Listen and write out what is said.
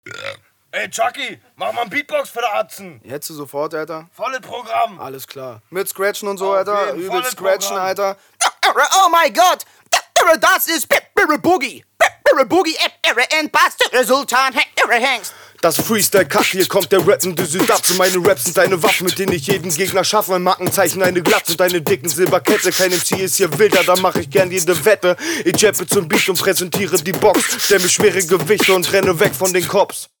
Ey, Chucky, mach mal ein Beatbox für den Atzen. Jetzt sofort, Alter. Volle Programm. Alles klar. Mit Scratchen und so, Auf Alter. jeden Übel Fall Scratchen, Programm. Alter. Oh mein Gott! Das ist Boogie. Boogie and Bastard Sultan Hengst. Das Freestyle-Cut, hier kommt der rappende Südapfel. Meine Raps sind eine Waffe, mit denen ich jeden Gegner schaffe. Mein Markenzeichen eine Glatze und eine dicken Silberkette. Kein MC ist hier wilder, da mach ich gern jede Wette. Ich jappe zum Beat und präsentiere die Box. Stell mir schwere Gewichte und renne weg von den Cops.